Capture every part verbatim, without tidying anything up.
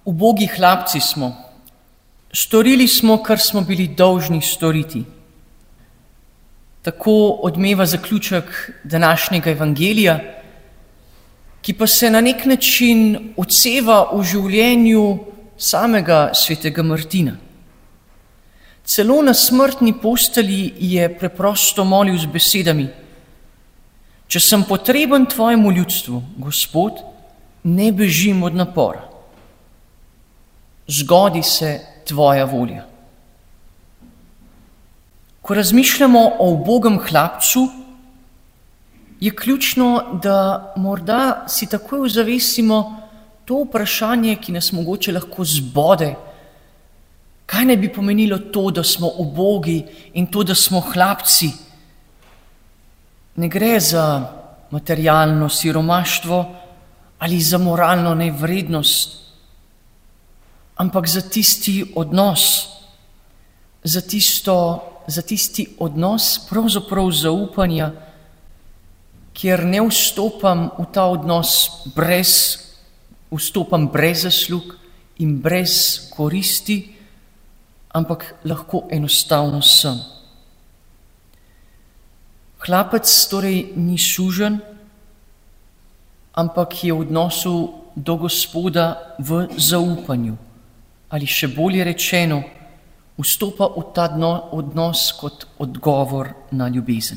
Ubogi hlapci smo. Storili smo, kar smo bili dolžni storiti. Tako odmeva zaključek današnjega evangelija, ki pa se na nek način odseva v življenju samega svetega Martina. Celo na smrtni postelji je preprosto molil z besedami: če sem potreben tvojemu ljudstvu, Gospod, ne bežim od napora. Zgodi se tvoja volja. Ko razmišljamo o ubogem hlapcu, je ključno, da morda si takoj ozavestimo to vprašanje, ki nas mogoče lahko zbode. Kaj naj bi pomenilo to, da smo ubogi in to, da smo hlapci? Ne gre za materialno siromaštvo ali za moralno nevrednost, ampak za tisti odnos, za, tisto, za tisti odnos pravzaprav zaupanja, kjer ne vstopam v ta odnos brez, vstopam brez zaslug in brez koristi, ampak lahko enostavno sem. Hlapec torej ni suženj, ampak je v odnosu do Gospoda v zaupanju, ali še bolje rečeno, vstopa v ta odnos kot odgovor na ljubezen.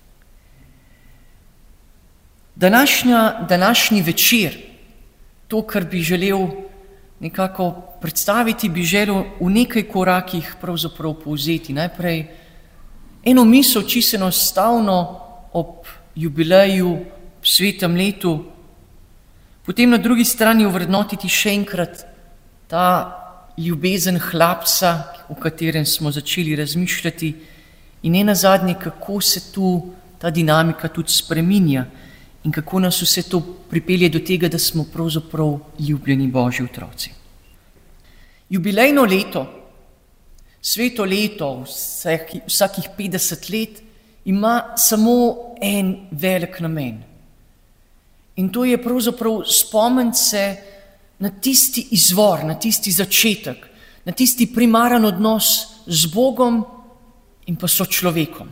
Današnja, današnji večer, to, kar bi želel nekako predstaviti, bi želel v nekaj korakih pravzaprav povzeti. Najprej eno misel čisto enostavno ob jubileju, ob svetem letu, potem na drugi strani ovrednotiti še enkrat ta ljubezen hlapca, o katerem smo začeli razmišljati, in ne nazadnje, kako se tu ta dinamika tudi spreminja in kako nas vse to pripelje do tega, da smo pravzaprav ljubljeni Božji otroci. Jubilejno leto, sveto leto, vsakih, vsakih petdeset let, ima samo en velik namen. In to je pravzaprav spomniti se na tisti izvor, na tisti začetek, na tisti primaren odnos z Bogom in pa sočlovekom.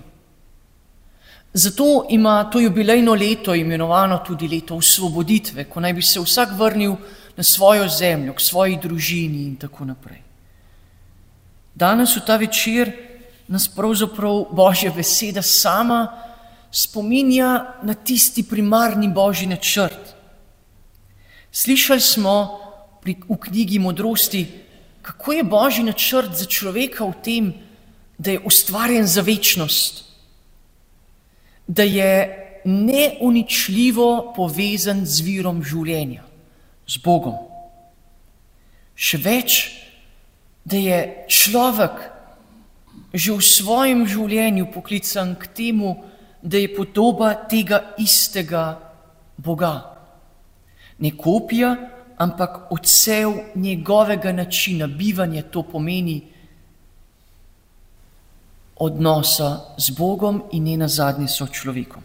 Zato ima to jubilejno leto imenovano tudi leto osvoboditve, ko naj bi se vsak vrnil na svojo zemljo, k svoji družini in tako naprej. Danes v ta večer nas pravzaprav Božja beseda sama spominja na tisti primarni Božji načrt. Slišali smo pri, v knjigi Modrosti, kako je Božji načrt za človeka v tem, da je ustvarjen za večnost, da je neuničljivo povezan z virom življenja, z Bogom. Še več, da je človek že v svojem življenju poklican k temu, da je podoba tega istega Boga. Ne kopija, ampak odsev njegovega načina bivanja, to pomeni odnosa z Bogom in ne nazadnje s človekom.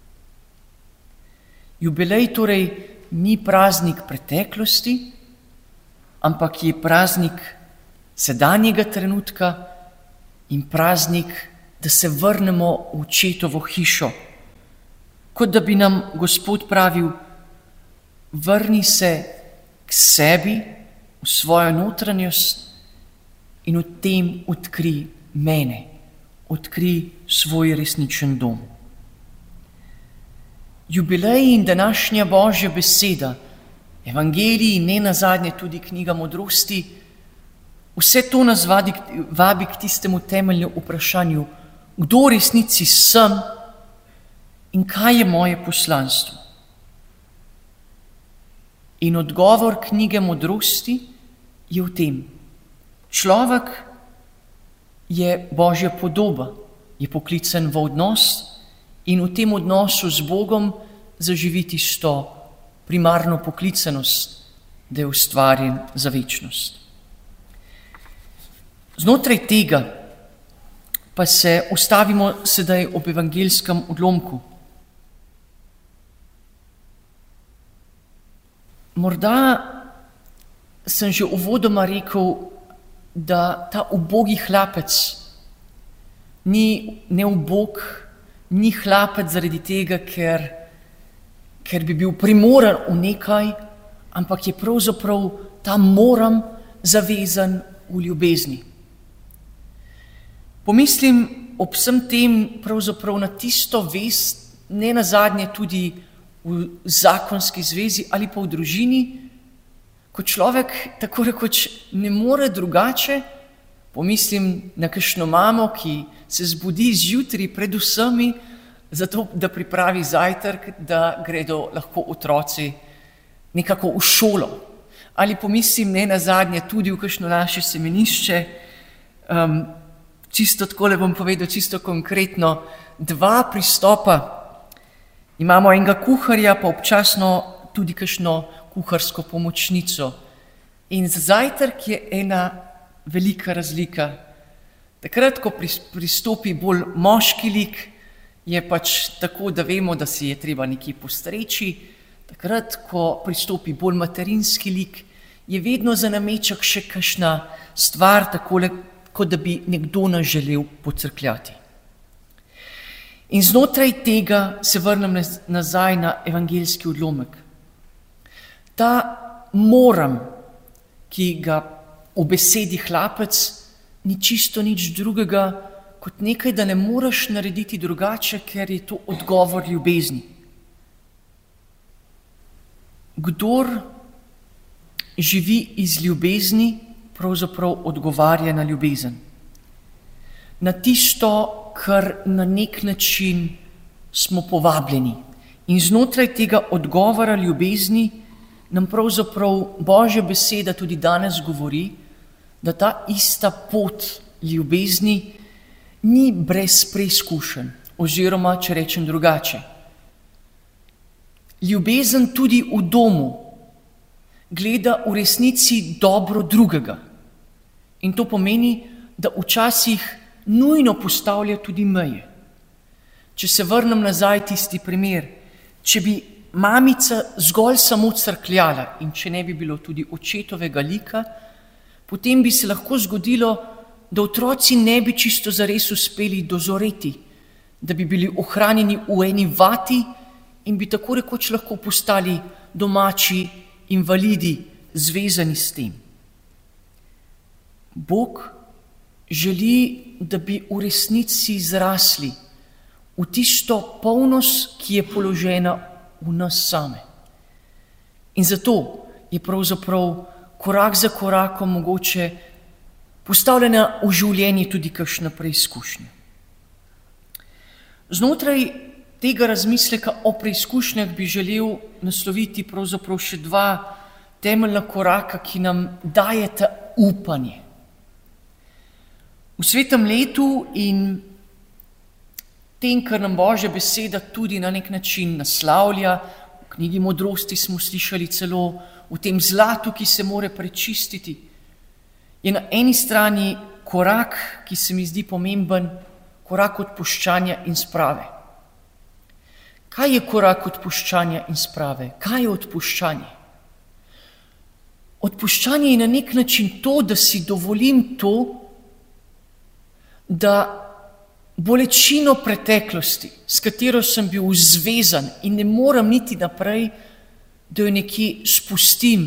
Jubilej torej ni praznik preteklosti, ampak je praznik sedanjega trenutka in praznik, da se vrnemo v očetovo hišo. Kot da bi nam Gospod pravil: vrni se k sebi, v svojo notranjost in v tem odkri mene, odkri svoj resničen dom. Jubilej in današnja Božja beseda, evangelij in ne nazadnje tudi knjiga Modrosti, vse to nas vabi, vabi k tistemu temeljnemu vprašanju, kdo v resnici sem in kaj je moje poslanstvo. In odgovor knjige Modrosti je v tem: človek je Božja podoba, je poklican v odnos in v tem odnosu z Bogom zaživiti tisto primarno poklicanost, da je ustvarjen za večnost. Znotraj tega pa se ustavimo sedaj ob evangeljskem odlomku. Morda sem že uvodoma rekel, da ta ubogi hlapec ni neubog, ni hlapec zaradi tega, ker, ker bi bil primoran v nekaj, ampak je pravzaprav ta moram zavezan v ljubezni. Pomislim ob vsem tem pravzaprav na tisto vest, ne nazadnje tudi v zakonski zvezi ali pa v družini, ko človek tako rekoč ne more drugače. Pomislim na kakšno mamo, ki se zbudi zjutraj pred vsemi, zato da pripravi zajtrk, da gredo lahko otroci nekako v šolo. Ali pomislim ne nazadnje tudi v kakšno naše semenišče, um, čisto takole bom povedal, čisto konkretno, dva pristopa. Imamo enega kuharja, pa občasno tudi kakšno kuharsko pomočnico. In za zajtrk je ena velika razlika. Takrat, ko pristopi bolj moški lik, je pač tako, da vemo, da si je treba nekje postreči. Takrat, ko pristopi bolj materinski lik, je vedno za nameček še kakšna stvar, takole, kot da bi nekdo nas želel pocrkljati. In znotraj tega se vrnem nazaj na evangeljski odlomek. Ta moram, ki ga v besedi hlapec, ni čisto nič drugega, kot nekaj, da ne moreš narediti drugače, ker je to odgovor ljubezni. Kdor živi iz ljubezni, pravzaprav odgovarja na ljubezen. Na tisto, kar na nek način smo povabljeni. In znotraj tega odgovora ljubezni nam pravzaprav Božja beseda tudi danes govori, da ta ista pot ljubezni ni brez preizkušenj, oziroma, če rečem drugače, ljubezen tudi v domu gleda v resnici dobro drugega. In to pomeni, da včasih nujno postavlja tudi meje. Če se vrnem nazaj tisti primer, če bi mamica zgolj samo crkljala in če ne bi bilo tudi očetovega lika, potem bi se lahko zgodilo, da otroci ne bi čisto zares uspeli dozoreti, da bi bili ohranjeni v eni vati in bi tako rekoč lahko postali domači invalidi, zvezani s tem. Bog želi, da bi v resnici zrasli v tisto polnost, ki je položena v nas same. In zato je pravzaprav korak za korakom mogoče postavljena v življenje tudi kakšna preizkušnja. Znotraj tega razmisleka o preizkušnjah bi želel nasloviti pravzaprav še dva temeljna koraka, ki nam dajeta upanje. V svetem letu in tem, kar nam Božja beseda tudi na nek način naslavlja, v knjigi Modrosti smo slišali celo v tem zlatu, ki se more prečistiti, je na eni strani korak, ki se mi zdi pomemben, korak odpuščanja in sprave. Kaj je korak odpuščanja in sprave? Kaj je odpuščanje? Odpuščanje je na nek način to, da si dovolim to, da bolečino preteklosti, s katero sem bil zvezan in ne moram niti naprej, da jo nekje spustim,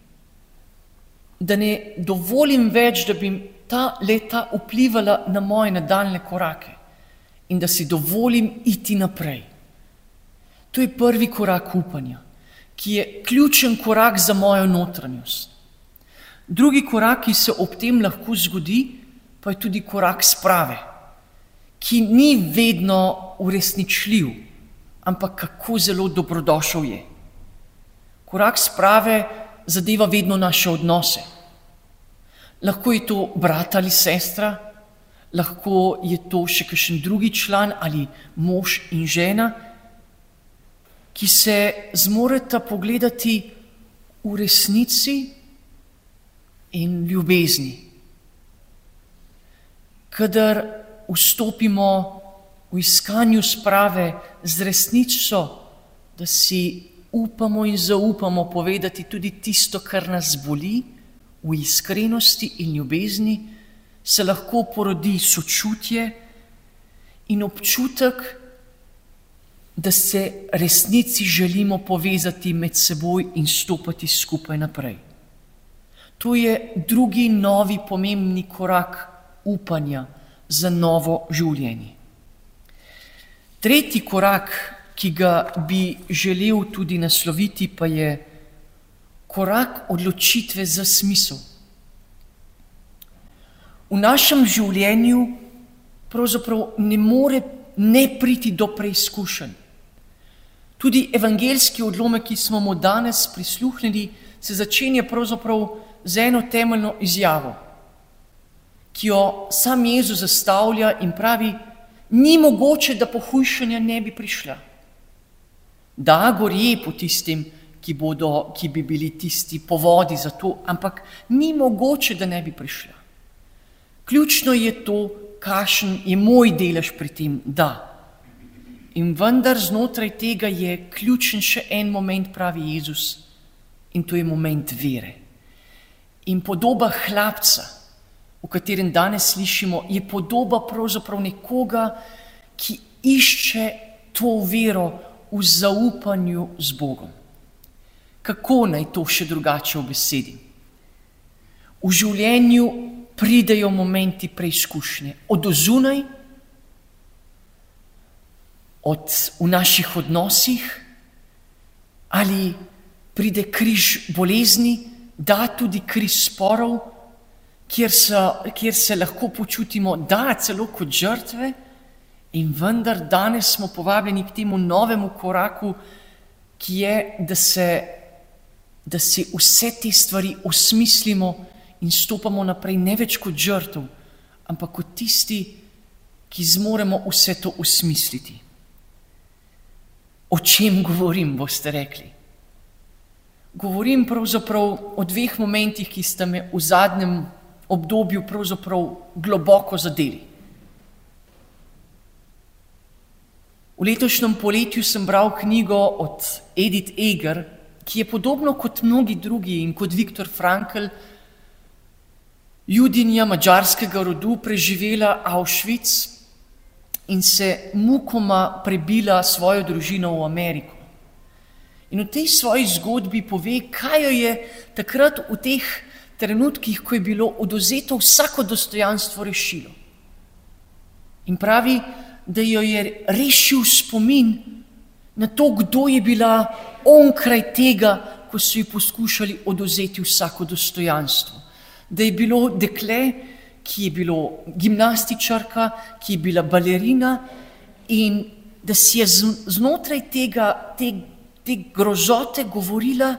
da ne dovolim več, da bi ta leta vplivala na moje nadaljne korake in da si dovolim iti naprej. To je prvi korak upanja, ki je ključen korak za mojo notranjost. Drugi korak, ki se ob tem lahko zgodi, pa je tudi korak sprave, ki ni vedno uresničljiv, ampak kako zelo dobrodošel je. Korak sprave zadeva vedno naše odnose. Lahko je to brat ali sestra, lahko je to še kakšen drugi član ali mož in žena, ki se zmoreta pogledati v resnici in ljubezni. Kadar vstopimo v iskanju sprave z resnico, da si upamo in zaupamo povedati tudi tisto, kar nas boli, v iskrenosti in ljubezni se lahko porodi sočutje in občutek, da se resnici želimo povezati med seboj in stopati skupaj naprej. To je drugi novi pomembni korak upanja za novo življenje. Tretji korak, ki ga bi želel tudi nasloviti, pa je korak odločitve za smisel. V našem življenju pravzaprav ne more ne priti do preizkušenj. Tudi evangeljski odlomek, ki smo mu danes prisluhnili, se začenja pravzaprav z eno temeljno izjavo, ki jo sam Jezus zastavlja in pravi, ni mogoče, da pohujšanja ne bi prišla. Da, gorje po tistim, ki, bodo, ki bi bili tisti povodi za to, ampak ni mogoče, da ne bi prišla. Ključno je to, kakšen je moj delež pri tem, da. In vendar znotraj tega je ključen še en moment, pravi Jezus, in to je moment vere. In podoba hlapca, o katerem danes slišimo, je podoba pravzaprav nekoga, ki išče to vero v zaupanju z Bogom. Kako naj to še drugače obesedim? V življenju pridejo momenti preizkušnje, od ozunaj, od v naših odnosih, ali pride križ bolezni, da tudi križ sporov, kjer, so, kjer se lahko počutimo, da celo kot žrtve, in vendar danes smo povabljeni k temu novemu koraku, ki je, da se, da se vse te stvari osmislimo in stopamo naprej ne več kot žrtev, ampak kot tisti, ki zmoremo vse to osmisliti. O čem govorim, boste rekli? Govorim pravzaprav o dveh momentih, ki sta me v zadnjem obdobju pravzaprav globoko zadeli. V letošnjem poletju sem bral knjigo od Edith Eger, ki je podobno kot mnogi drugi in kot Viktor Frankl, Judinja madžarskega rodu, preživela Auschwitz in se mukoma prebila svojo družino v Ameriko. In v tej svoji zgodbi pove, kaj jo je takrat v teh trenutkih, ko je bilo odvzeto vsako dostojanstvo, rešilo. In pravi, da jo je rešil spomin na to, kdo je bila onkraj tega, ko so ji poskušali odvzeti vsako dostojanstvo. Da je bilo dekle, ki je bilo gimnastičarka, ki je bila balerina in da si je znotraj tega, te, te grozote govorila,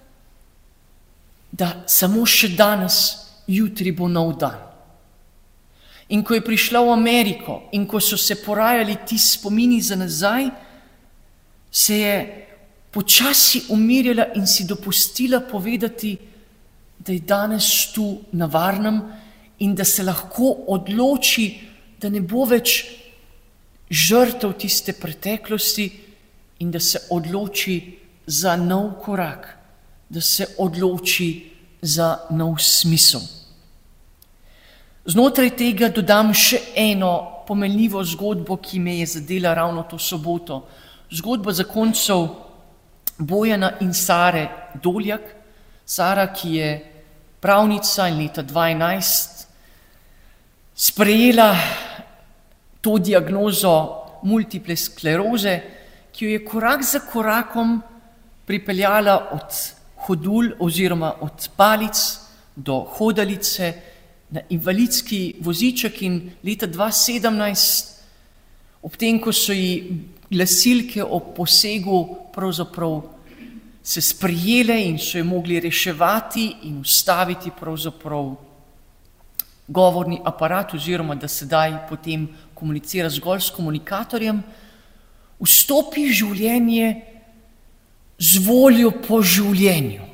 da samo še danes, jutri bo nov dan. In ko je prišla v Ameriko in ko so se porajali ti spomini za nazaj, se je počasi umirjala in si dopustila povedati, da je danes tu na varnem in da se lahko odloči, da ne bo več žrtev tiste preteklosti in da se odloči za nov korak, da se odloči za nov smisel. Znotraj tega dodam še eno pomenljivo zgodbo, ki me je zadela ravno to soboto. Zgodba zakoncev Bojana in Sare Doljak. Sara, ki je pravnica in leta dva tisoč enajst sprejela to diagnozo multiple skleroze, ki jo je korak za korakom pripeljala od hodulj oziroma od palic do hodalice na invalidski voziček in leta dva tisoč sedemnajst, ob tem, ko so ji glasilke o posegu pravzaprav se sprijele in so jo mogli reševati in ustaviti pravzaprav govorni aparat oziroma da sedaj potem komunicira zgolj s komunikatorjem, vstopi življenje z voljo po življenju.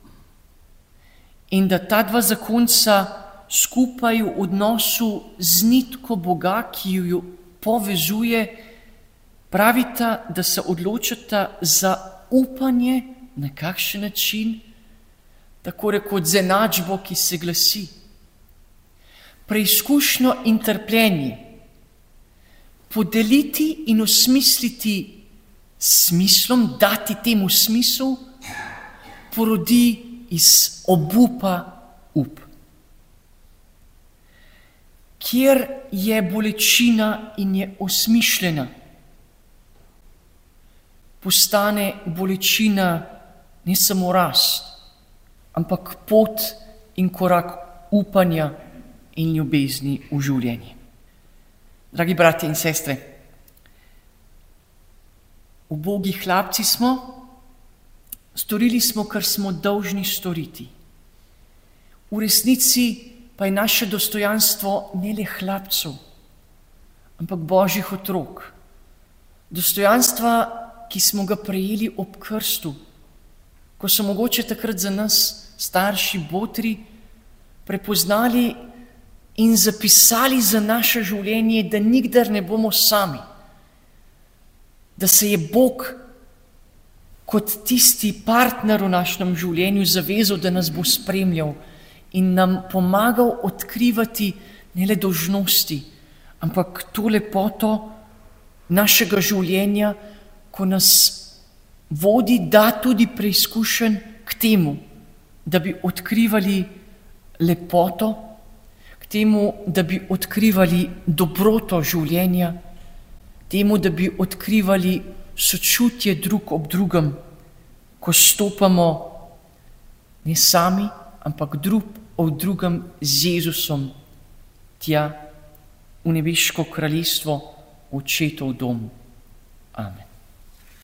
In da ta dva zakonca skupaj v odnosu z nitko Boga, ki jo povezuje, pravita, da se odločata za upanje na kakšen način, tako rekoč z enačbo, ki se glasi: preizkušnjo in trpljenje podeliti in osmisliti s smislom, dati temu smisel, porodi iz obupa up. Kjer je bolečina in je osmišljena, postane bolečina ne samo rast, ampak pot in korak upanja in ljubezni v življenje. Dragi bratje in sestre, ubogi hlapci smo, storili smo, kar smo dolžni storiti. V resnici pa je naše dostojanstvo ne le hlapcev, ampak Božjih otrok. Dostojanstva, ki smo ga prejeli ob krstu, ko so mogoče takrat za nas starši botri prepoznali in zapisali za naše življenje, da nikdar ne bomo sami, da se je Bog kot tisti partner v našem življenju zavezal, da nas bo spremljal in nam pomagal odkrivati ne le dolžnosti, ampak to lepoto našega življenja, ko nas vodi, da tudi preizkušenj k temu, da bi odkrivali lepoto, k temu, da bi odkrivali dobroto življenja, temu, da bi odkrivali sočutje drug ob drugem, ko stopamo ne sami, ampak drug ob drugem z Jezusom tja v nebeško kraljestvo, v Očetov dom. Amen.